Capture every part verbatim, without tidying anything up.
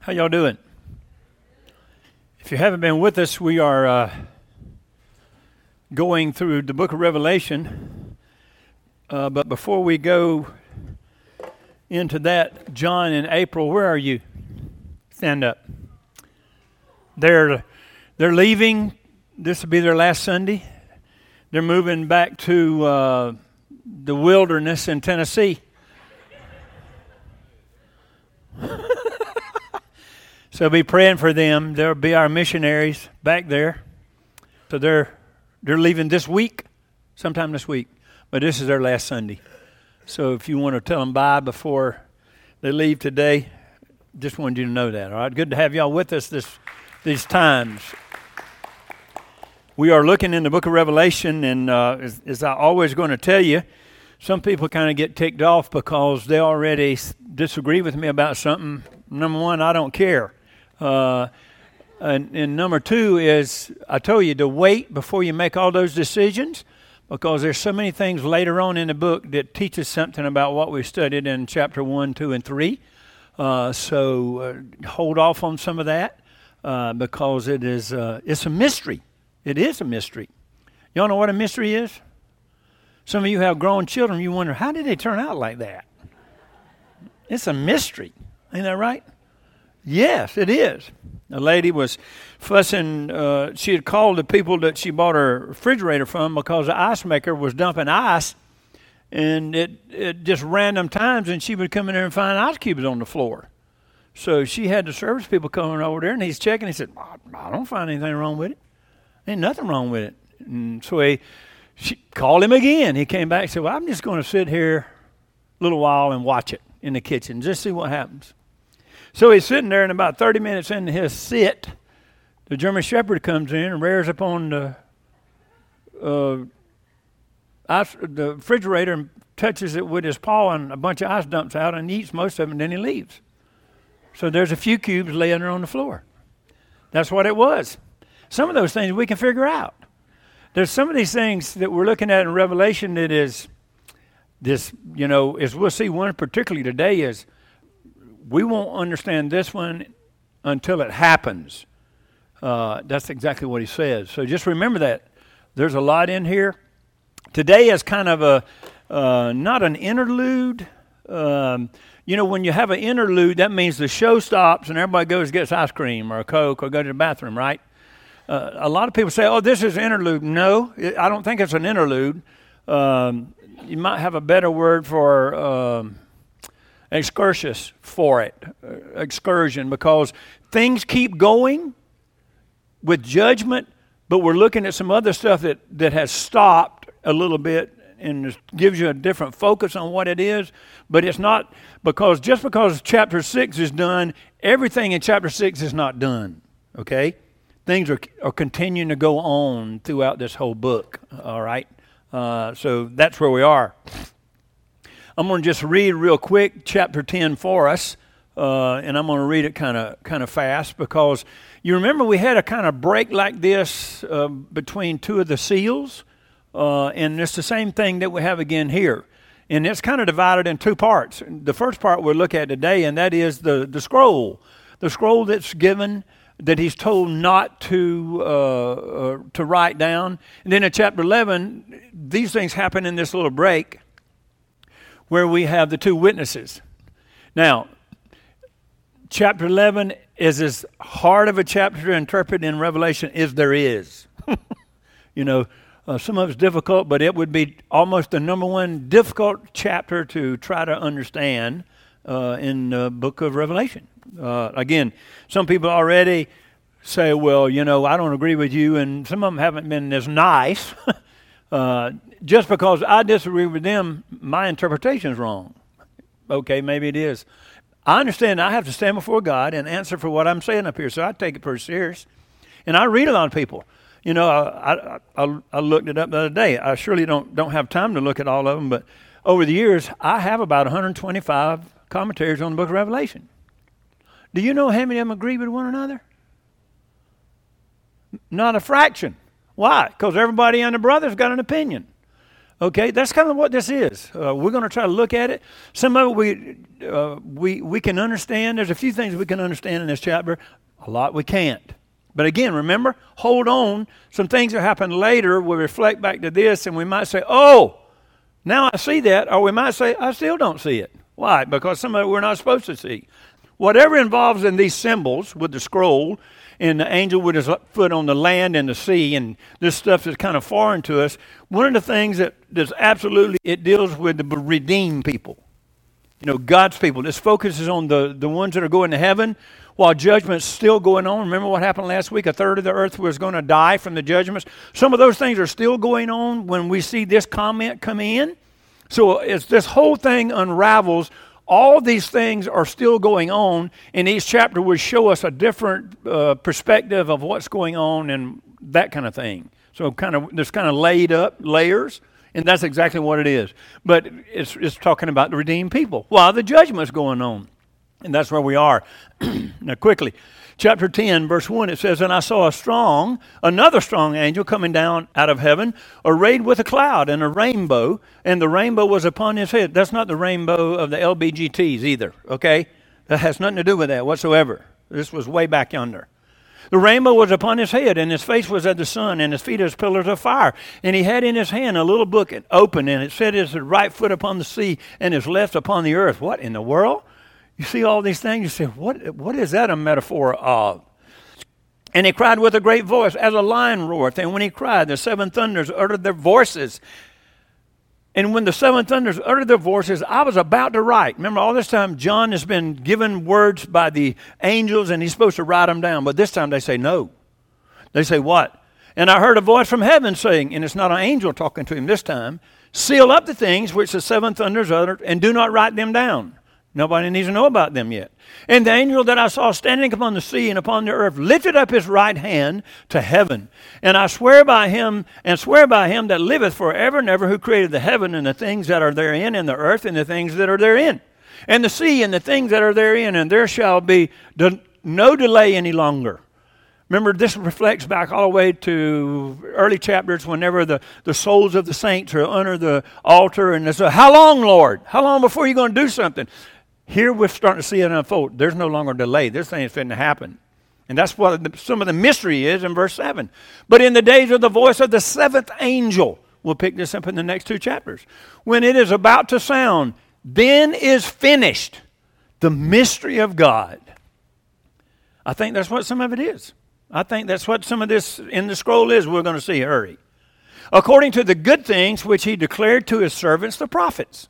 How y'all doing? If you haven't been with us, we are uh, going through the book of Revelation. Uh, but before we go into that, John and April, where are you? Stand up. They're they're leaving. This will be their last Sunday. They're moving back to uh, the wilderness in Tennessee. So be praying for them. They'll be our missionaries back there. So they're they're leaving this week, sometime this week. But this is their last Sunday. So if you want to tell them bye before they leave today, just wanted you to know that. All right, good to have y'all with us this these times. We are looking in the book of Revelation, and uh, as, as I always going to tell you, some people kind of get ticked off because they already s- disagree with me about something. Number one, I don't care. Uh, and, and number two is, I told you to wait before you make all those decisions, because there's so many things later on in the book that teach us something about what we studied in chapter one, two, and three. Uh, so uh, hold off on some of that uh, because it is uh, it's a mystery. It is a mystery. Y'all know what a mystery is? Some of you have grown children. You wonder, how did they turn out like that? It's a mystery. Ain't that right? Yes, it is. A lady was fussing. Uh, she had called the people that she bought her refrigerator from because the ice maker was dumping ice, and it, it just random times, and she would come in there and find ice cubes on the floor. So she had the service people coming over there, and he's checking. He said, I don't find anything wrong with it. Ain't nothing wrong with it. And so he she called him again. He came back and said, well, I'm just going to sit here a little while and watch it in the kitchen, just see what happens. So he's sitting there, and about thirty minutes into his sit, the German Shepherd comes in and rears up on the, uh, ice, the refrigerator and touches it with his paw, and a bunch of ice dumps out, and he eats most of it, and then he leaves. So there's a few cubes laying there on the floor. That's what it was. Some of those things we can figure out. There's some of these things that we're looking at in Revelation that is this, you know, as we'll see one particularly today is, we won't understand this one until it happens. Uh, that's exactly what he says. So just remember that. There's a lot in here. Today is kind of a, uh, not an interlude. Um, you know, when you have an interlude, that means the show stops and everybody goes and gets ice cream or a Coke or go to the bathroom, right? Uh, a lot of people say, oh, this is an interlude. No, I don't think it's an interlude. Um, you might have a better word for... Um, excursus for it, uh, excursion, because things keep going with judgment, but we're looking at some other stuff that, that has stopped a little bit and gives you a different focus on what it is. But it's not because just because chapter six is done, everything in chapter six is not done, okay? Things are, are continuing to go on throughout this whole book, all right? Uh, so that's where we are. I'm going to just read real quick chapter ten for us, uh, and I'm going to read it kind of kind of fast because you remember we had a kind of break like this uh, between two of the seals, uh, and it's the same thing that we have again here. And it's kind of divided in two parts. The first part we'll look at today, and that is the, the scroll. The scroll that's given that he's told not to uh, uh, to write down. And then in chapter eleven, these things happen in this little break, where we have the two witnesses. Now, chapter eleven is as hard of a chapter to interpret in Revelation as there is. you know, uh, some of it's difficult, but it would be almost the number one difficult chapter to try to understand uh, in the book of Revelation. Uh, again, some people already say, well, you know, I don't agree with you, and some of them haven't been as nice. Uh, just because I disagree with them, my interpretation is wrong. Okay, maybe it is. I understand I have to stand before God and answer for what I'm saying up here, so I take it pretty serious. And I read a lot of people. You know, I, I, I, I looked it up the other day. I surely don't, don't have time to look at all of them, but over the years, I have about one hundred twenty-five commentaries on the book of Revelation. Do you know how many of them agree with one another? Not a fraction. Why? Because everybody and their brother's got an opinion. Okay, that's kind of what this is. Uh, we're going to try to look at it. Some of it we, uh, we, we can understand. There's a few things we can understand in this chapter. A lot we can't. But again, remember, hold on. Some things that happen later will reflect back to this, and we might say, oh, now I see that. Or we might say, I still don't see it. Why? Because some of it we're not supposed to see. Whatever involves in these symbols with the scroll and the angel with his foot on the land and the sea and this stuff that's kind of foreign to us, one of the things that does absolutely, it deals with the redeemed people. You know, God's people. This focuses on the, the ones that are going to heaven while judgment's still going on. Remember what happened last week? A third of the earth was going to die from the judgments. Some of those things are still going on when we see this comment come in. So as this whole thing unravels, all these things are still going on, and each chapter would show us a different uh, perspective of what's going on and that kind of thing. So kind of there's kind of laid up layers, and that's exactly what it is. But it's, it's talking about the redeemed people while the judgment's going on, and that's where we are. Now quickly, chapter ten, verse one, it says, "And I saw a strong, another strong angel coming down out of heaven, arrayed with a cloud and a rainbow, and the rainbow was upon his head." That's not the rainbow of the L B G Ts either, okay? That has nothing to do with that whatsoever. This was way back yonder. "The rainbow was upon his head, and his face was as the sun, and his feet as pillars of fire. And he had in his hand a little book open, and it said his right foot upon the sea, and his left upon the earth." What in the world? You see all these things, you say, what, what is that a metaphor of? "And he cried with a great voice, as a lion roareth. And when he cried, the seven thunders uttered their voices. And when the seven thunders uttered their voices, I was about to write." Remember, all this time, John has been given words by the angels, and he's supposed to write them down. But this time they say no. They say what? "And I heard a voice from heaven saying," and it's not an angel talking to him this time, "Seal up the things which the seven thunders uttered, and do not write them down." Nobody needs to know about them yet. "And the angel that I saw standing upon the sea and upon the earth lifted up his right hand to heaven. And I swear by him, and swear by him that liveth forever and ever, who created the heaven and the things that are therein, and the earth and the things that are therein, and the sea and the things that are therein, and there shall be de- no delay any longer." Remember, this reflects back all the way to early chapters whenever the, the souls of the saints are under the altar, and they say, "How long, Lord? How long before you're going to do something?" Here we're starting to see it unfold. There's no longer delay. This thing is fitting to happen. And that's what the, some of the mystery is in verse seven. "But in the days of the voice of the seventh angel," we'll pick this up in the next two chapters, "when it is about to sound, then is finished the mystery of God." I think that's what some of it is. I think that's what some of this in the scroll is. We're going to see. Hurry. "According to the good things which he declared to his servants, the prophets.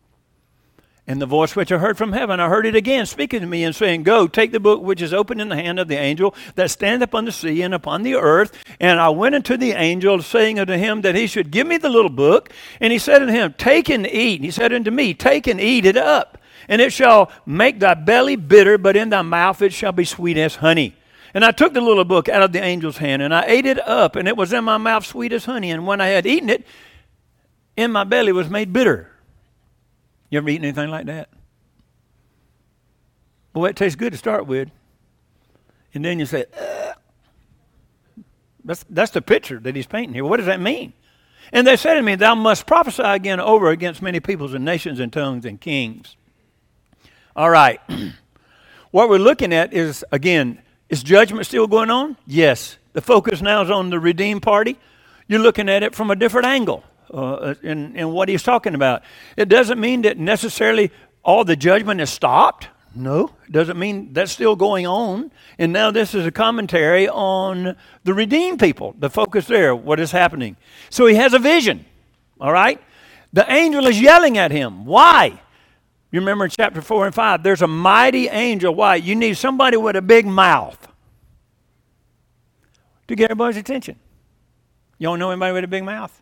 And the voice which I heard from heaven, I heard it again, speaking to me and saying, Go, take the book which is open in the hand of the angel that standeth upon the sea and upon the earth. And I went unto the angel, saying unto him that he should give me the little book. And he said unto him, Take and eat. And he said unto me, Take and eat it up. And it shall make thy belly bitter, but in thy mouth it shall be sweet as honey. And I took the little book out of the angel's hand, and I ate it up, and it was in my mouth sweet as honey. And when I had eaten it, in my belly was made bitter. You ever eaten anything like that? Boy, it tastes good to start with. And then you say, Ugh. That's, that's the picture that he's painting here. What does that mean? "And they said to me, Thou must prophesy again over against many peoples and nations and tongues and kings." All right. What we're looking at is, again, is judgment still going on? Yes. The focus now is on the redeemed party. You're looking at it from a different angle. Uh, in, in what he's talking about. It doesn't mean that necessarily all the judgment is stopped. No, it doesn't mean that's still going on. And now this is a commentary on the redeemed people, the focus there, what is happening. So he has a vision, all right? The angel is yelling at him. Why? You remember in chapter four and five, there's a mighty angel. Why? You need somebody with a big mouth to get everybody's attention. You don't know anybody with a big mouth?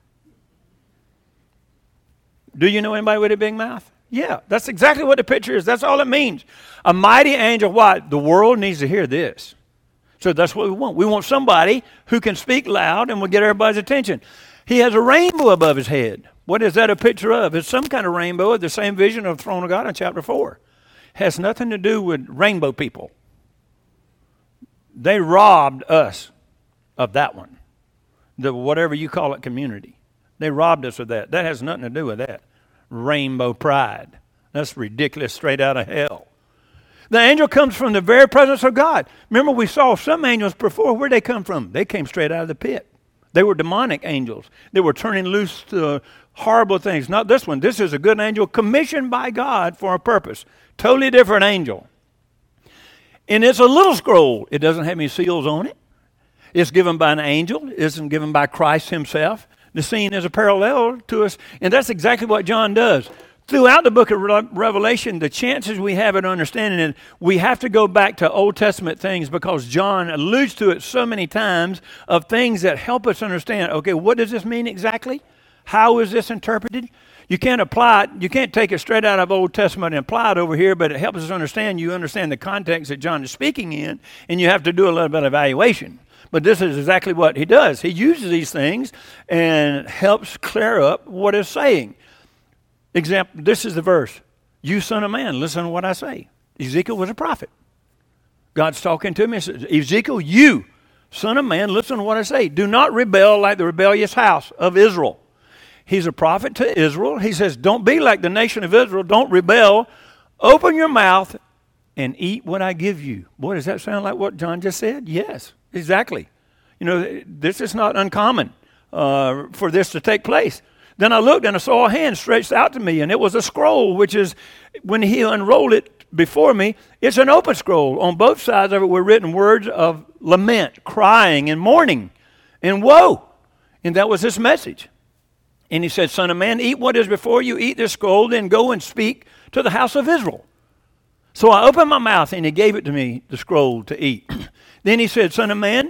Do you know anybody with a big mouth? Yeah, that's exactly what the picture is. That's all it means. A mighty angel. Why? The world needs to hear this. So that's what we want. We want somebody who can speak loud and will get everybody's attention. He has a rainbow above his head. What is that a picture of? It's some kind of rainbow, the same vision of the throne of God in chapter four. Has nothing to do with rainbow people. They robbed us of that one. The whatever you call it community. They robbed us of that. That has nothing to do with that. Rainbow pride. That's ridiculous, straight out of hell. The angel comes from the very presence of God. Remember, we saw some angels before. Where'd they come from? They came straight out of the pit. They were demonic angels. They were turning loose to horrible things. Not this one. This is a good angel commissioned by God for a purpose. Totally different angel. And it's a little scroll. It doesn't have any seals on it. It's given by an angel. It isn't given by Christ himself. The scene is a parallel to us. And that's exactly what John does. Throughout the book of Revelation, the chances we have at understanding it, we have to go back to Old Testament things because John alludes to it so many times of things that help us understand, okay, what does this mean exactly? How is this interpreted? You can't apply it. You can't take it straight out of Old Testament and apply it over here, but it helps us understand. You understand the context that John is speaking in, and you have to do a little bit of evaluation. But this is exactly what he does. He uses these things and helps clear up what it's saying. Example, this is the verse. You son of man, listen to what I say. Ezekiel was a prophet. God's talking to me and says, Ezekiel, you, son of man, listen to what I say. Do not rebel like the rebellious house of Israel. He's a prophet to Israel. He says, don't be like the nation of Israel. Don't rebel. Open your mouth and eat what I give you. Boy, does that sound like what John just said? Yes, exactly. You know, this is not uncommon uh, for this to take place. Then I looked and I saw a hand stretched out to me, and it was a scroll, which is, when he unrolled it before me, it's an open scroll. On both sides of it were written words of lament, crying, and mourning, and woe. And that was his message. And he said, son of man, eat what is before you, eat this scroll, then go and speak to the house of Israel. So I opened my mouth, and he gave it to me, the scroll, to eat. Then he said, son of man,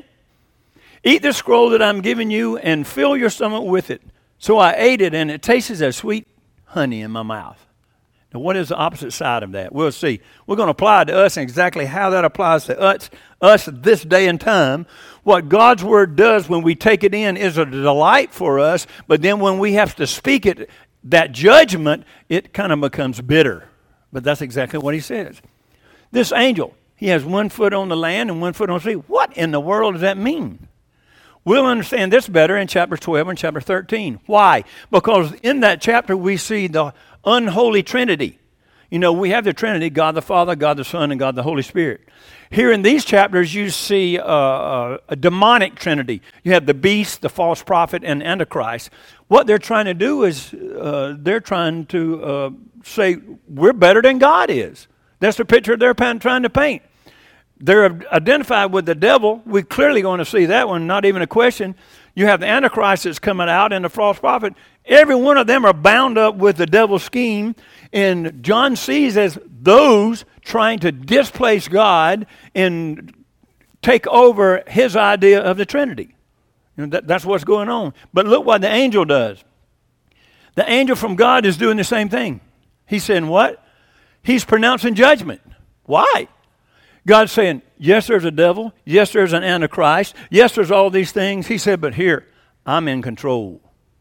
eat the scroll that I'm giving you, and fill your stomach with it. So I ate it, and it tasted as sweet honey in my mouth. Now, what is the opposite side of that? We'll see. We're going to apply it to us and exactly how that applies to us, us this day and time. What God's word does when we take it in is a delight for us, but then when we have to speak it, that judgment, it kind of becomes bitter. But that's exactly what he says. This angel, he has one foot on the land and one foot on the sea. What in the world does that mean? We'll understand this better in chapter twelve and chapter thirteen. Why? Because in that chapter we see the unholy Trinity. You know, we have the Trinity, God the Father, God the Son, and God the Holy Spirit. Here in these chapters you see uh, a, a demonic Trinity. You have the beast, the false prophet, and Antichrist. What they're trying to do is uh, they're trying to uh, say we're better than God is. That's the picture they're trying to paint. They're identified with the devil. We're clearly going to see that one, not even a question. You have the Antichrist that's coming out and the false prophet. Every one of them are bound up with the devil's scheme. And John sees as those trying to displace God and take over his idea of the Trinity. You know, that, that's what's going on. But look what the angel does. The angel from God is doing the same thing. He's saying what? He's pronouncing judgment. Why? God's saying, yes, there's a devil. Yes, there's an Antichrist. Yes, there's all these things. He said, but here, I'm in control.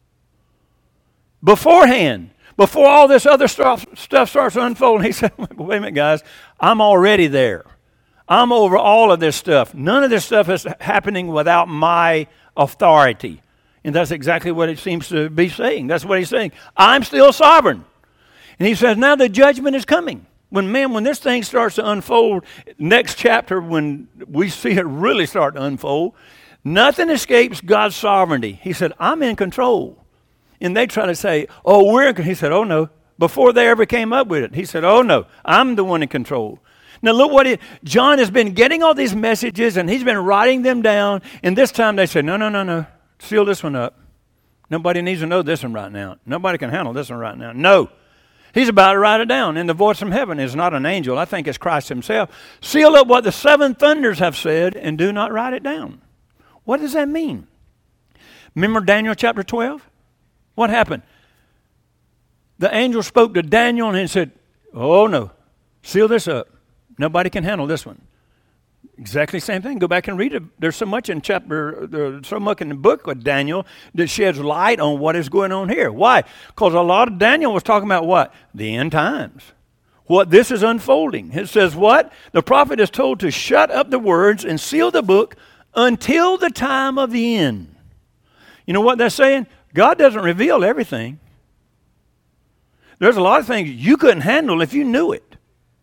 Beforehand, before all this other stuff, stuff starts unfolding, he said, wait a minute, guys, I'm already there. I'm over all of this stuff. None of this stuff is happening without my authority. And that's exactly what it seems to be saying. That's what he's saying. I'm still sovereign. And he says, now the judgment is coming. When, man, when this thing starts to unfold, next chapter, when we see it really start to unfold, nothing escapes God's sovereignty. He said, I'm in control. And they try to say, oh, we're in control. He said, oh, no. Before they ever came up with it, he said, oh, no, I'm the one in control. Now, look what it, John has been getting all these messages, and he's been writing them down. And this time they said, no, no, no, no, seal this one up. Nobody needs to know this one right now. Nobody can handle this one right now. No. He's about to write it down. And the voice from heaven is not an angel. I think it's Christ himself. Seal up what the seven thunders have said and do not write it down. What does that mean? Remember Daniel chapter twelve? What happened? The angel spoke to Daniel and he said, oh no, seal this up. Nobody can handle this one. Exactly the same thing. Go back and read it. There's so much in chapter, there's so much in the book of Daniel that sheds light on what is going on here. Why? Because a lot of Daniel was talking about what? The end times. What this is unfolding. It says what? The prophet is told to shut up the words and seal the book until the time of the end. You know what that's saying? God doesn't reveal everything. There's a lot of things you couldn't handle if you knew it.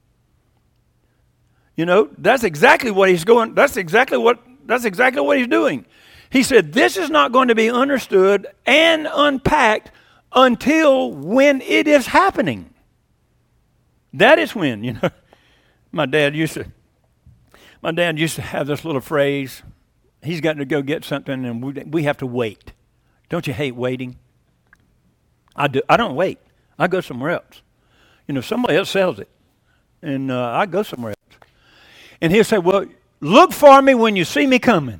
You know, that's exactly what he's going, that's exactly what, that's exactly what he's doing. He said, this is not going to be understood and unpacked until when it is happening. That is when, you know, my dad used to, my dad used to have this little phrase, he's got to go get something and we, we have to wait. Don't you hate waiting? I do. I don't wait. I go somewhere else. You know, somebody else sells it, and uh, I go somewhere else. And he'll say, well, look for me when you see me coming.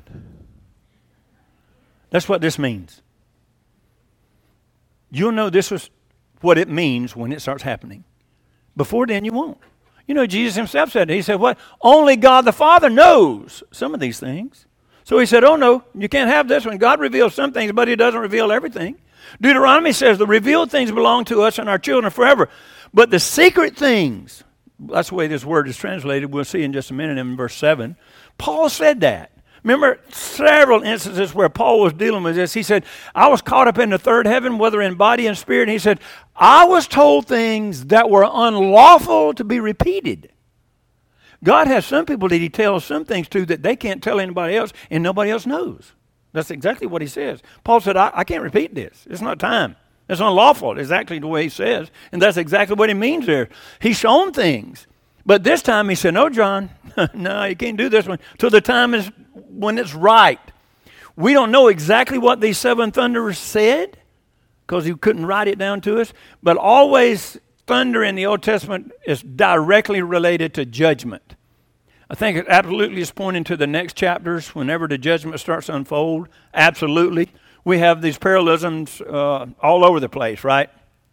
That's what this means. You'll know this is what it means when it starts happening. Before then, you won't. You know, Jesus himself said it. He said, what? Only God the Father knows some of these things. So he said, oh, no, you can't have this one. God reveals some things, but he doesn't reveal everything. Deuteronomy says the revealed things belong to us and our children forever. But the secret things, that's the way this word is translated. We'll see in just a minute in verse seven. Paul said that. Remember several instances where Paul was dealing with this. He said, I was caught up in the third heaven, whether in body and spirit. And he said, I was told things that were unlawful to be repeated. God has some people that he tells some things to that they can't tell anybody else and nobody else knows. That's exactly what he says. Paul said, I, I can't repeat this. It's not time. It's unlawful. It's exactly the way he says. And that's exactly what he means there. He's shown things. But this time he said, no, John, no, you can't do this one till the time is when it's right. We don't know exactly what these seven thunderers said because he couldn't write it down to us. But always thunder in the Old Testament is directly related to judgment. I think it absolutely is pointing to the next chapters whenever the judgment starts to unfold. Absolutely. We have these parallelisms uh, all over the place, right?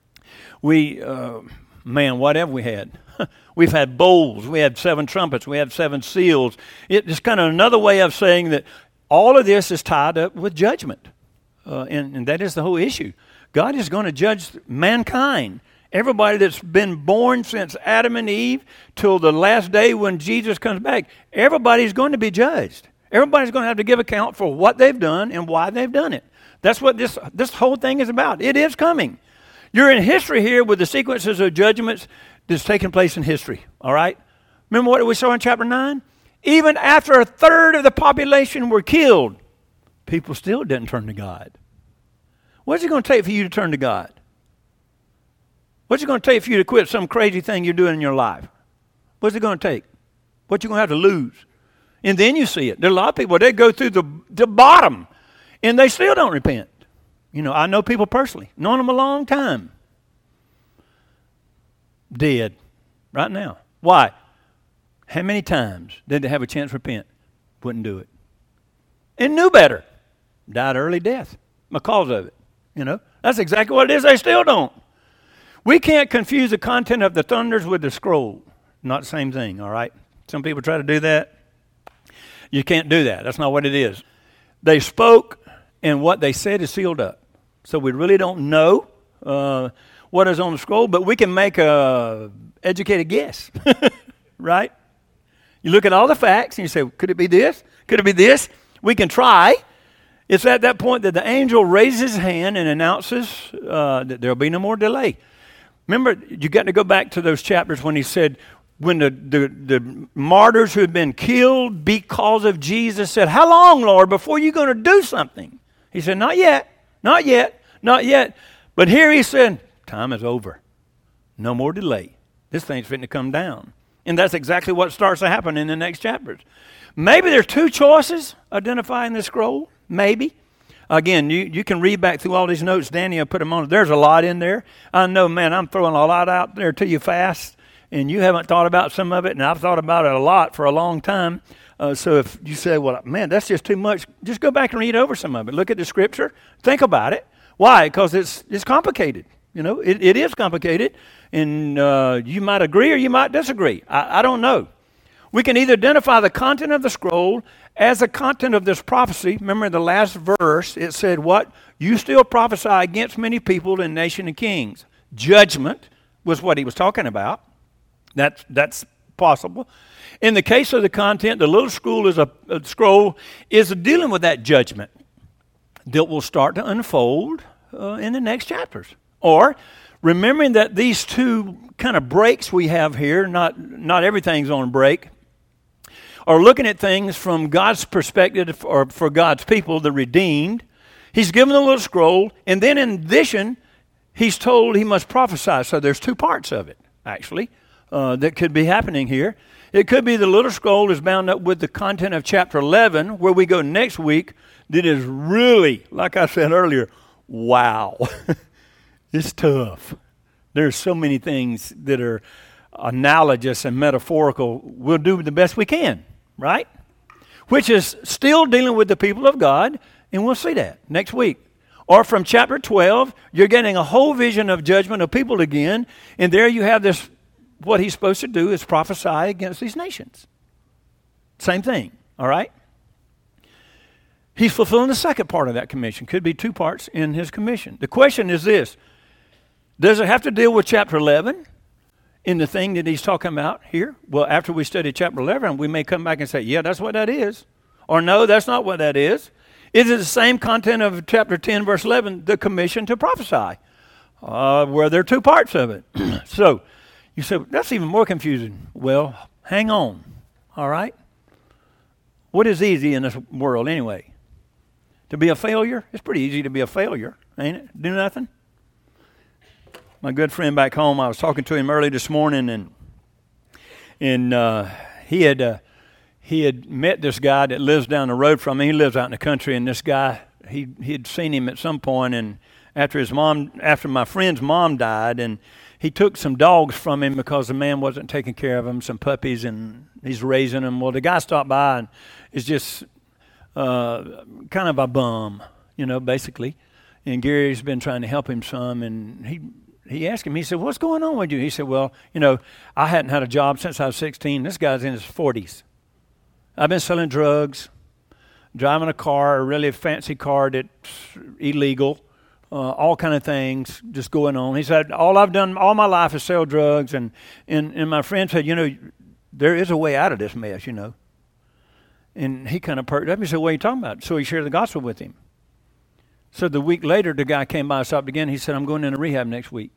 We, uh, man, what have we had? We've had bowls. We had seven trumpets. We had seven seals. It's kind of another way of saying that all of this is tied up with judgment. Uh, and, and that is the whole issue. God is going to judge mankind. Everybody that's been born since Adam and Eve till the last day when Jesus comes back, everybody's going to be judged. Everybody's going to have to give account for what they've done and why they've done it. That's what this, this whole thing is about. It is coming. You're in history here with the sequences of judgments that's taking place in history, all right? Remember what we saw in chapter nine? Even after a third of the population were killed, people still didn't turn to God. What's it going to take for you to turn to God? What's it going to take for you to quit some crazy thing you're doing in your life? What's it going to take? What you going to have to lose? And then you see it. There are a lot of people, they go through the, the bottom, and they still don't repent. You know, I know people personally, known them a long time. Dead right now. Why? How many times did they have a chance to repent? Wouldn't do it. And knew better. Died early death because of it. You know, that's exactly what it is. They still don't. We can't confuse the content of the thunders with the scroll. Not the same thing, all right? Some people try to do that. You can't do that. That's not what it is. They spoke, and what they said is sealed up. So we really don't know uh, what is on the scroll, but we can make a educated guess, right? You look at all the facts, and you say, could it be this? Could it be this? We can try. It's at that point that the angel raises his hand and announces uh, that there will be no more delay. Remember, you got to go back to those chapters when he said, when the, the, the martyrs who had been killed because of Jesus said, how long, Lord, before you're going to do something? He said, not yet, not yet, not yet. But here he said, time is over. No more delay. This thing's fitting to come down. And that's exactly what starts to happen in the next chapters. Maybe there's two choices identifying the scroll. Maybe. Again, you, you can read back through all these notes. Danny, I put them on. There's a lot in there. I know, man, I'm throwing a lot out there to you fast, and you haven't thought about some of it, and I've thought about it a lot for a long time. Uh, so if you say, well, man, that's just too much, just go back and read over some of it. Look at the scripture. Think about it. Why? Because it's it's complicated. You know, it, it is complicated, and uh, you might agree or you might disagree. I, I don't know. We can either identify the content of the scroll as the content of this prophecy. Remember in the last verse, it said what? You still prophesy against many people and nation and kings. Judgment was what he was talking about. That's, that's possible. In the case of the content, the little scroll is a, a scroll is dealing with that judgment that will start to unfold uh, in the next chapters. Or remembering that these two kind of breaks we have here, not, not everything's on break, are looking at things from God's perspective or for God's people, the redeemed. He's given the little scroll, and then in addition, he's told he must prophesy. So there's two parts of it, actually, uh, that could be happening here. It could be the little scroll is bound up with the content of chapter eleven, where we go next week, that is really, like I said earlier, wow. It's tough. There's so many things that are analogous and metaphorical. We'll do the best we can, right? Which is still dealing with the people of God, and we'll see that next week. Or from chapter twelve, you're getting a whole vision of judgment of people again, and there you have this, what he's supposed to do is prophesy against these nations. Same thing, all right? He's fulfilling the second part of that commission. Could be two parts in his commission. The question is this: does it have to deal with chapter eleven in the thing that he's talking about here? Well, after we study chapter eleven, we may come back and say, yeah, that's what that is. Or no, that's not what that is. Is it the same content of chapter ten, verse eleven, the commission to prophesy? Uh, where there are two parts of it. So you say, that's even more confusing. Well, hang on, all right? What is easy in this world anyway? To be a failure? It's pretty easy to be a failure, ain't it? Do nothing? My good friend back home, I was talking to him early this morning, and and uh, he had uh, he had met this guy that lives down the road from me. He lives out in the country, and this guy, he he had seen him at some point, and after his mom, after my friend's mom died, and he took some dogs from him because the man wasn't taking care of them, some puppies, and he's raising them. Well, the guy stopped by and is just uh, kind of a bum, you know, basically. And Gary's been trying to help him some, and he he asked him, he said, what's going on with you? He said, well, you know, I hadn't had a job since I was sixteen. This guy's in his forties. I've been selling drugs, driving a car, a really fancy car that's illegal. Uh, all kind of things just going on. He said, all I've done all my life is sell drugs. And, and, and my friend said, you know, there is a way out of this mess, you know. And he kind of perked up. He said, what are you talking about? So he shared the gospel with him. So the week later, the guy came by and stopped again. He said, I'm going into rehab next week.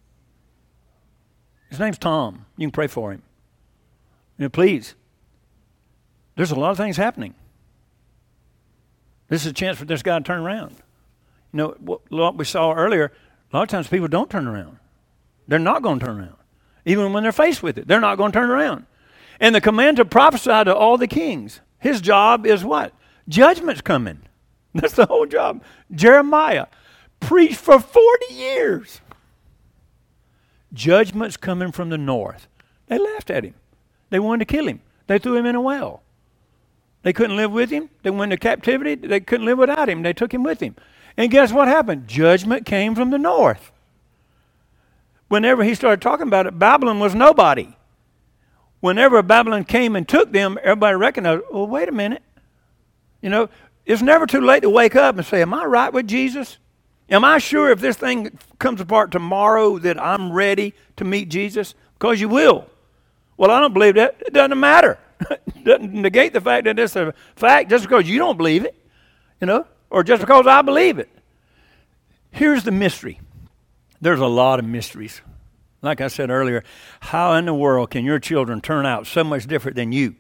His name's Tom. You can pray for him. You know, please. There's a lot of things happening. This is a chance for this guy to turn around. You know, what we saw earlier, a lot of times people don't turn around. They're not going to turn around. Even when they're faced with it, they're not going to turn around. And the command to prophesy to all the kings, his job is what? Judgment's coming. That's the whole job. Jeremiah preached for forty years. Judgment's coming from the north. They laughed at him. They wanted to kill him. They threw him in a well. They couldn't live with him. They went into captivity. They couldn't live without him. They took him with him. And guess what happened? Judgment came from the north. Whenever he started talking about it, Babylon was nobody. Whenever Babylon came and took them, everybody recognized, well, wait a minute. You know, it's never too late to wake up and say, am I right with Jesus? Am I sure if this thing comes apart tomorrow that I'm ready to meet Jesus? Because you will. Well, I don't believe that. It doesn't matter. It doesn't negate the fact that it's a fact just because you don't believe it, you know, or just because I believe it. Here's the mystery. There's a lot of mysteries. Like I said earlier, how in the world can your children turn out so much different than you?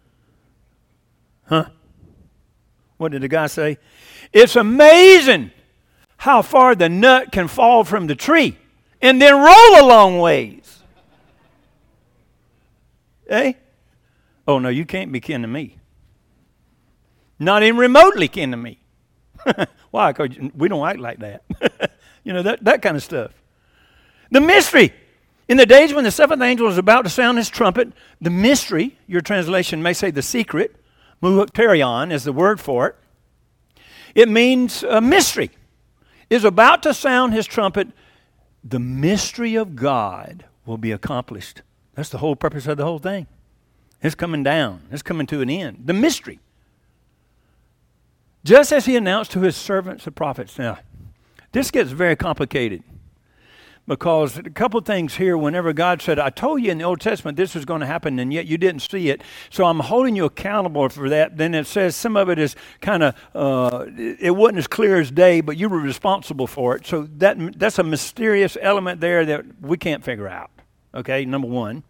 Huh? What did the guy say? It's amazing how far the nut can fall from the tree and then roll a long ways. Eh? Oh, no, you can't be kin to me. Not even remotely kin to me. Why? Because we don't act like that. You know, that, that kind of stuff. The mystery. In the days when the seventh angel is about to sound his trumpet, the mystery, your translation may say the secret, muhterion is the word for it. It means a mystery. Is about to sound his trumpet. The mystery of God will be accomplished. That's the whole purpose of the whole thing. It's coming down. It's coming to an end. The mystery. Just as he announced to his servants, the prophets. Now, this gets very complicated. Because a couple of things here, whenever God said, I told you in the Old Testament this was going to happen, and yet you didn't see it, so I'm holding you accountable for that. Then it says some of it is kind of, uh, it wasn't as clear as day, but you were responsible for it. So that that's a mysterious element there that we can't figure out, okay, number one.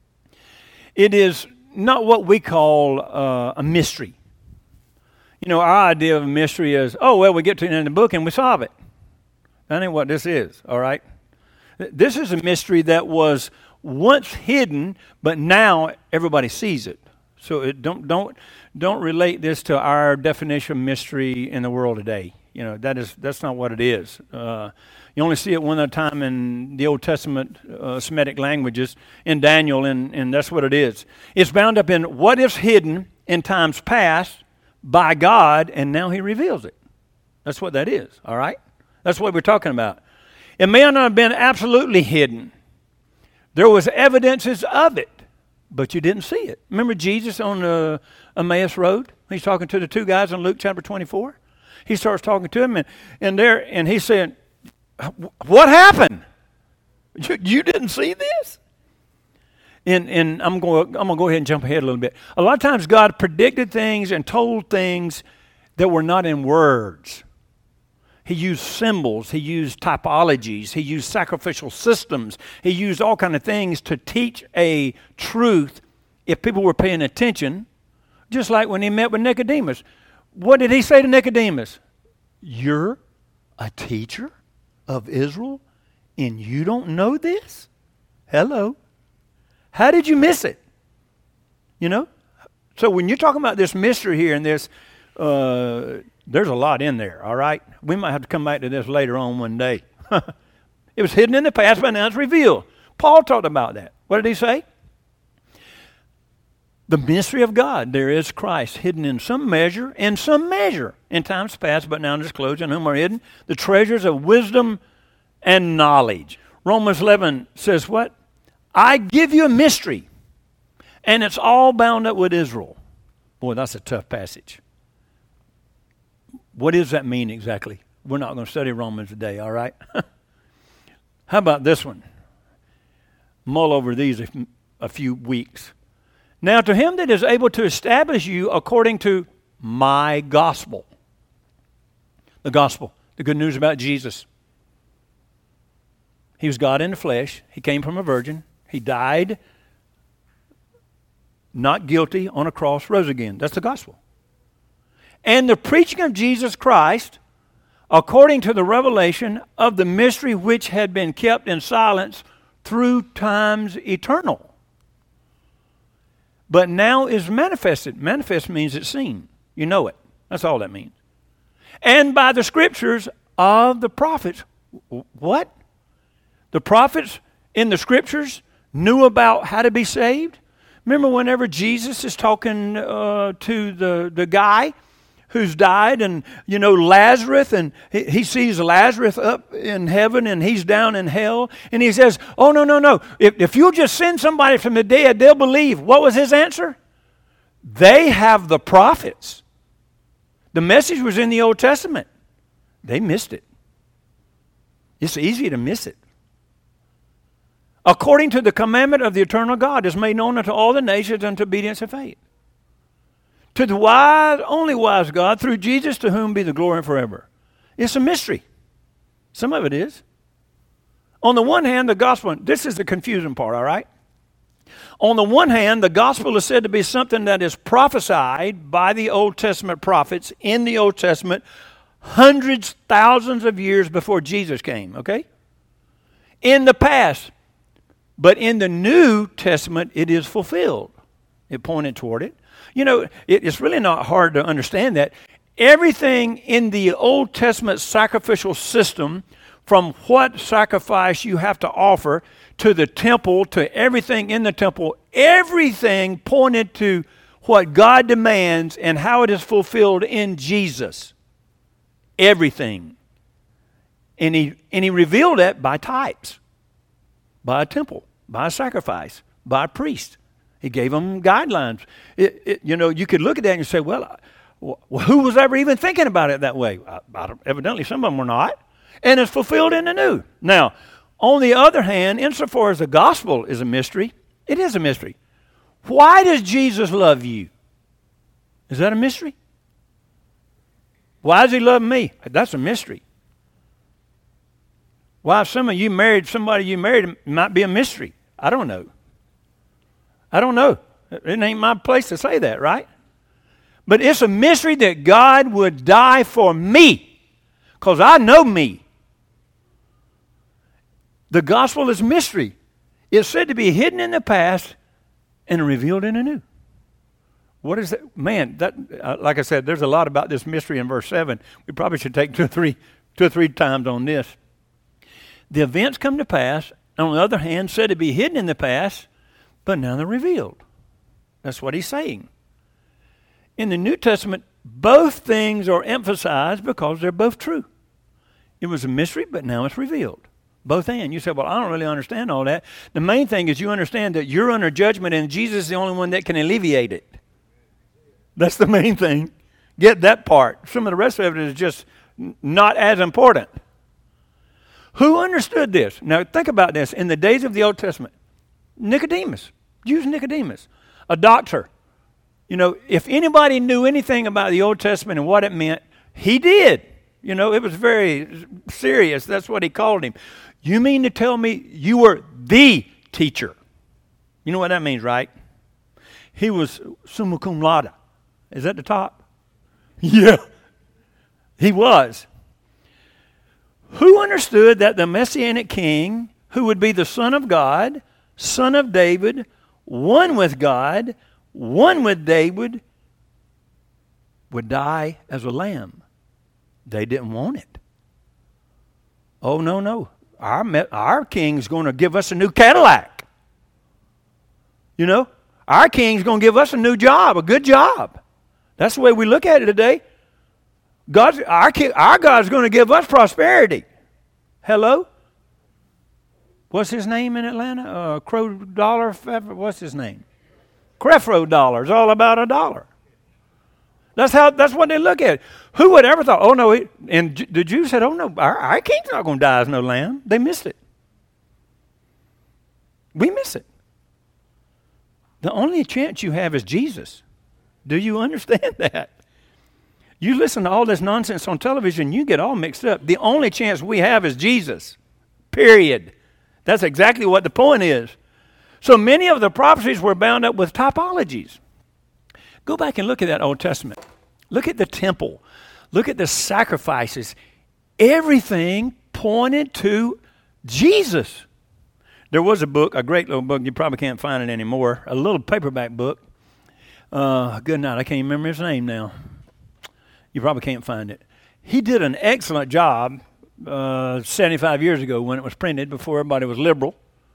It is not what we call uh, a mystery. You know, our idea of a mystery is, oh, well, we get to the end of the book and we solve it. That ain't what this is, all right? This is a mystery that was once hidden, but now everybody sees it. So it don't don't don't relate this to our definition of mystery in the world today. You know, that is that's not what it is. Uh, you only see it one at a time in the Old Testament uh, Semitic languages, in Daniel, and, and that's what it is. It's bound up in what is hidden in times past by God, and now He reveals it. That's what that is, all right? That's what we're talking about. It may not have been absolutely hidden. There was evidences of it, but you didn't see it. Remember Jesus on the Emmaus Road? He's talking to the two guys in Luke chapter twenty-four. He starts talking to him, and, and there, and he's saying, what happened? You, you didn't see this? And, and I'm going, I'm going to go ahead and jump ahead a little bit. A lot of times God predicted things and told things that were not in words. He used symbols. He used typologies. He used sacrificial systems. He used all kinds of things to teach a truth if people were paying attention, just like when He met with Nicodemus. What did He say to Nicodemus? You're a teacher of Israel and you don't know this? Hello. How did you miss it? You know? So when you're talking about this mystery here and this, uh, there's a lot in there, all right? We might have to come back to this later on one day. It was hidden in the past, but now it's revealed. Paul talked about that. What did he say? The mystery of God, there is Christ, hidden in some measure, in some measure, in times past, but now disclosed, in whom are hidden the treasures of wisdom and knowledge. Romans eleven says what? I give you a mystery, and it's all bound up with Israel. Boy, that's a tough passage. What does that mean exactly? We're not going to study Romans today, all right? How about this one? Mull over these a, a few weeks. Now to Him that is able to establish you according to my gospel. The gospel, the good news about Jesus. He was God in the flesh. He came from a virgin. He died, not guilty, on a cross, rose again. That's the gospel. And the preaching of Jesus Christ, according to the revelation of the mystery which had been kept in silence through times eternal, but now is manifested. Manifest means it's seen. You know it. That's all that means. And by the scriptures of the prophets. What? The prophets in the scriptures knew about how to be saved? Remember whenever Jesus is talking uh, to the, the guy who's died, and, you know, Lazarus, and he, he sees Lazarus up in heaven and he's down in hell, and he says, oh, no, no, no. If, if you'll just send somebody from the dead, they'll believe. What was his answer? They have the prophets. The message was in the Old Testament. They missed it. It's easy to miss it. According to the commandment of the eternal God is made known unto all the nations unto obedience of faith. To the wise, only wise God, through Jesus, to whom be the glory forever. It's a mystery. Some of it is. On the one hand, the gospel, this is the confusing part, all right? On the one hand, the gospel is said to be something that is prophesied by the Old Testament prophets in the Old Testament hundreds, thousands of years before Jesus came, okay? In the past. But in the New Testament, it is fulfilled. It pointed toward it. You know, it, it's really not hard to understand that. Everything in the Old Testament sacrificial system, from what sacrifice you have to offer to the temple, to everything in the temple, everything pointed to what God demands and how it is fulfilled in Jesus. Everything. And he, and he revealed that by types, by a temple, by a sacrifice, by a priest. He gave them guidelines. It, it, you know, you could look at that and say, well, well, who was ever even thinking about it that way? I, I evidently, some of them were not. And it's fulfilled in the new. Now, On the other hand, insofar as the gospel is a mystery, it is a mystery. Why does Jesus love you? Is that a mystery? Why does he love me? That's a mystery. Why some of you married somebody you married might be a mystery. I don't know. I don't know. It ain't my place to say that, right? But it's a mystery that God would die for me, because I know me. The gospel is mystery. It's said to be hidden in the past and revealed in the new. What is that? Man, that uh, like I said, there's a lot about this mystery in verse seven. We probably should take two or three, two or three times on this. The events come to pass, on the other hand, said to be hidden in the past, but now they're revealed. That's what he's saying. In the New Testament, both things are emphasized because they're both true. It was a mystery, but now it's revealed. Both and. You say, well, I don't really understand all that. The main thing is you understand that you're under judgment and Jesus is the only one that can alleviate it. That's the main thing. Get that part. Some of the rest of it is just not as important. Who understood this? Now think about this. In the days of the Old Testament, Nicodemus, use Nicodemus, a doctor. You know, if anybody knew anything about the Old Testament and what it meant, he did. You know, it was very serious. That's what he called him. You mean to tell me you were the teacher? You know what that means, right? He was summa cum laude. Is that the top? Yeah, he was. Who understood that the Messianic king, who would be the Son of God, Son of David, one with God, one with David, would die as a lamb? They didn't want it. Oh, no, no. Our, our king's going to give us a new Cadillac. You know, our king's going to give us a new job, a good job. That's the way we look at it today. God's, our, our God's going to give us prosperity. Hello? What's his name in Atlanta? Uh, Crow Dollar? What's his name? Creflo Dollar. It's all about a dollar. That's how. That's what they look at. Who would ever thought, oh no, he, and the Jews said, oh no, our, our king's not going to die as no lamb. They missed it. We miss it. The only chance you have is Jesus. Do you understand that? You listen to all this nonsense on television, you get all mixed up. The only chance we have is Jesus. Period. That's exactly what the point is. So many of the prophecies were bound up with typologies. Go back and look at that Old Testament. Look at the temple. Look at the sacrifices. Everything pointed to Jesus. There was a book, a great little book. You probably can't find it anymore. A little paperback book. Uh, good night. I can't remember his name now. You probably can't find it. He did an excellent job uh, seventy-five years ago when it was printed, before everybody was liberal,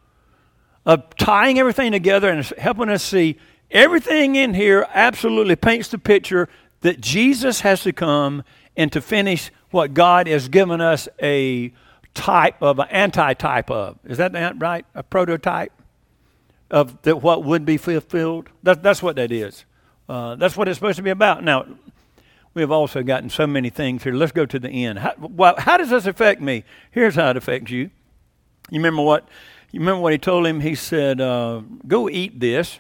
of tying everything together and helping us see everything in here absolutely paints the picture that Jesus has to come and to finish what God has given us a type of, an anti-type of. Is that right? A prototype of the, what would be fulfilled? That, that's what that is. Uh, that's what it's supposed to be about. Now, we have also gotten so many things here. Let's go to the end. How, well, how does this affect me? Here's how it affects you. You remember what? You remember what he told him? He said, uh, "Go eat this,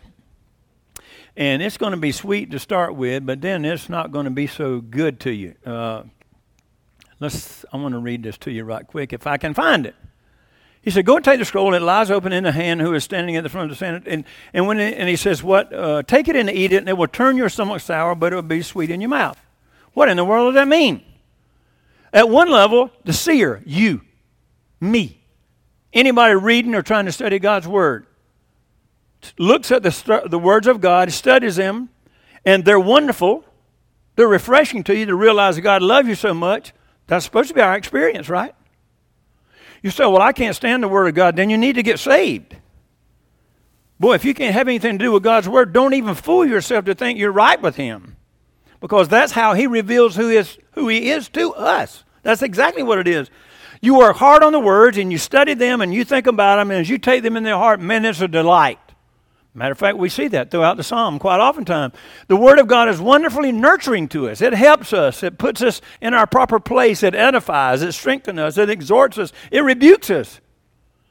and it's going to be sweet to start with, but then it's not going to be so good to you." Uh, let's. I want to read this to you right quick, if I can find it. He said, "Go and take the scroll. It lies open in the hand who is standing at the front of the Senate." And and when it, and he says, "What? Uh, take it and eat it, and it will turn your stomach sour, but it will be sweet in your mouth." What in the world does that mean? At one level, the seer, you, me, anybody reading or trying to study God's Word, looks at the, the words of God, studies them, and they're wonderful. They're refreshing to you to realize that God loves you so much. That's supposed to be our experience, right? You say, well, I can't stand the Word of God. Then you need to get saved. Boy, if you can't have anything to do with God's Word, don't even fool yourself to think you're right with Him. Because that's how He reveals who is who He is to us. That's exactly what it is. You work hard on the words and you study them and you think about them, and as you take them in their heart, man, it's a delight. Matter of fact, we see that throughout the Psalm quite oftentimes. The Word of God is wonderfully nurturing to us. It helps us. It puts us in our proper place. It edifies. It strengthens us. It exhorts us. It rebukes us.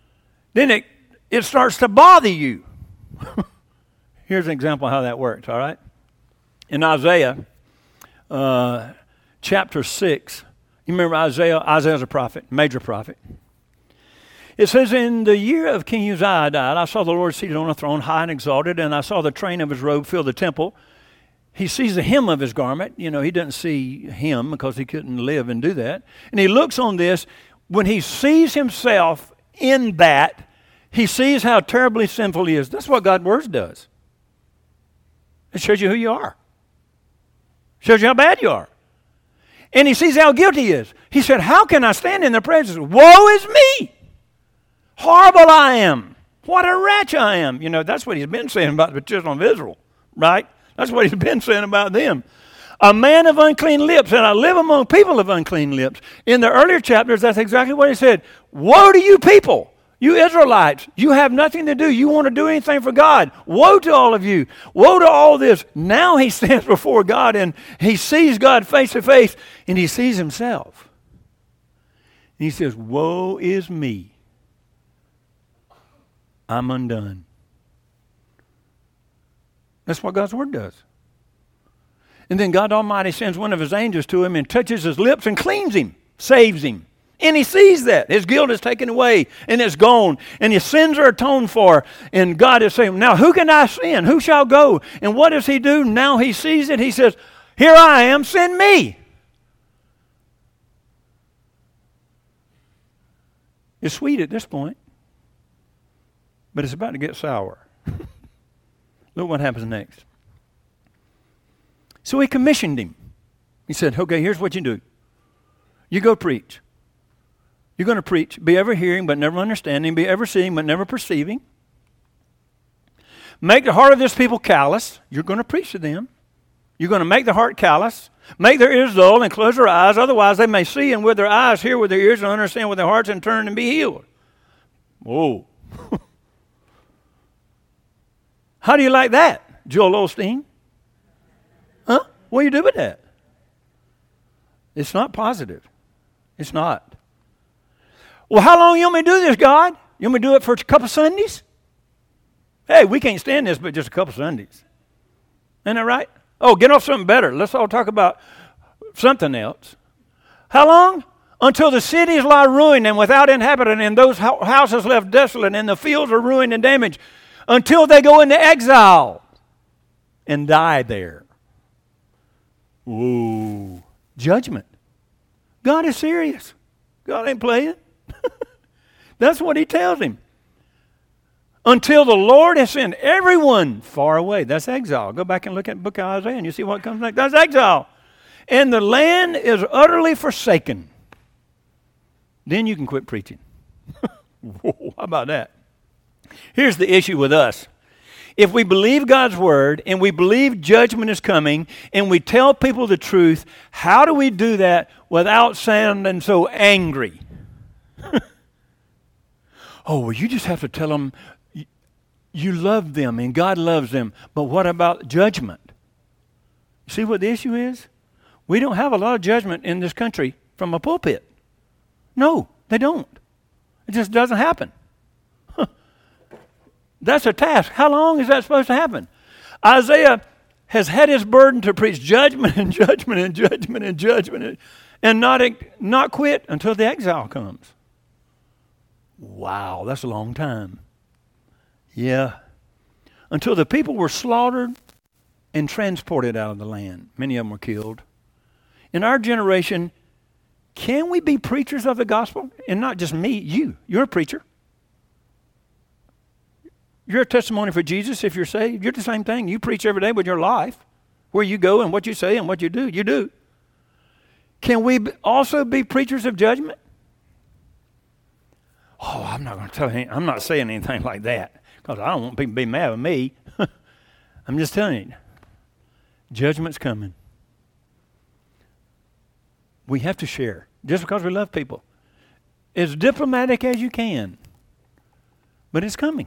then it, it starts to bother you. Here's an example of how that works, all right? In Isaiah uh, chapter six, you remember Isaiah? Isaiah's a prophet, major prophet. It says, in the year of King Uzziah died, I saw the Lord seated on a throne, high and exalted, and I saw the train of his robe fill the temple. He sees the hem of his garment. You know, he doesn't see him because he couldn't live and do that. And he looks on this. When he sees himself in that, he sees how terribly sinful he is. That's what God's word does. It shows you who you are. It shows you how bad you are. And he sees how guilty he is. He said, how can I stand in the presence? Woe is me! Horrible I am. What a wretch I am. You know, that's what he's been saying about the children of Israel, right? That's what he's been saying about them. A man of unclean lips, and I live among people of unclean lips. In the earlier chapters, that's exactly what he said. Woe to you people, you Israelites. You have nothing to do. You want to do anything for God. Woe to all of you. Woe to all this. Now he stands before God, and he sees God face to face, and he sees himself. And he says, woe is me. I'm undone. That's what God's word does. And then God Almighty sends one of his angels to him and touches his lips and cleans him, saves him. And he sees that. His guilt is taken away and it's gone. And his sins are atoned for. And God is saying, now who can I send? Who shall go? And what does he do? Now he sees it. He says, here I am, send me. It's sweet at this point. But it's about to get sour. Look what happens next. So he commissioned him. He said, okay, here's what you do. You go preach. You're going to preach. Be ever hearing, but never understanding. Be ever seeing, but never perceiving. Make the heart of this people callous. You're going to preach to them. You're going to make the heart callous. Make their ears dull and close their eyes. Otherwise they may see and with their eyes hear with their ears and understand with their hearts and turn and be healed. Whoa. How do you like that, Joel Osteen? Huh? What do you do with that? It's not positive. It's not. Well, how long you want me to do this, God? You want me to do it for a couple Sundays? Hey, we can't stand this but just a couple Sundays. Isn't that right? Oh, get off something better. Let's all talk about something else. How long? Until the cities lie ruined and without inhabitant, and those houses left desolate, and the fields are ruined and damaged. Until they go into exile and die there. Whoa. Judgment. God is serious. God ain't playing. That's what he tells him. Until the Lord has sent everyone far away. That's exile. Go back and look at the book of Isaiah and you see what comes next. That's exile. And the land is utterly forsaken. Then you can quit preaching. Whoa, how about that? Here's the issue with us. If we believe God's word and we believe judgment is coming and we tell people the truth, how do we do that without sounding so angry? Oh, well, you just have to tell them you love them and God loves them. But what about judgment? See what the issue is? We don't have a lot of judgment in this country from a pulpit. No, they don't. It just doesn't happen. That's a task. How long is that supposed to happen? Isaiah has had his burden to preach judgment and judgment and judgment and judgment and not, not quit until the exile comes. Wow, that's a long time. Yeah. Until the people were slaughtered and transported out of the land. Many of them were killed. In our generation, can we be preachers of the gospel? And not just me, you. You're a preacher. You're a testimony for Jesus if you're saved. You're the same thing. You preach every day with your life. Where you go and what you say and what you do, you do. Can we also be preachers of judgment? Oh, I'm not going to tell you. I'm not saying anything like that because I don't want people to be mad with me. I'm just telling you. Judgment's coming. We have to share just because we love people. As diplomatic as you can. But it's coming.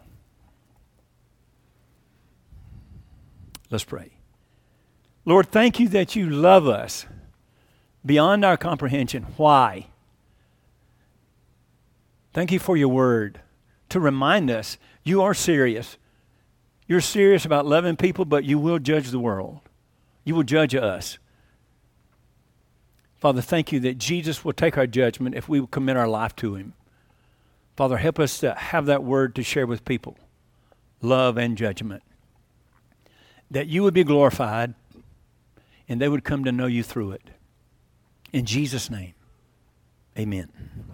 Let's pray. Lord, thank you that you love us beyond our comprehension. Why? Thank you for your word. to remind us you are serious. You're serious about loving people, but you will judge the world. You will judge us. Father, thank you that Jesus will take our judgment if we will commit our life to him. Father, help us to have that word to share with people, love and judgment, that you would be glorified and they would come to know you through it. In Jesus' name, amen.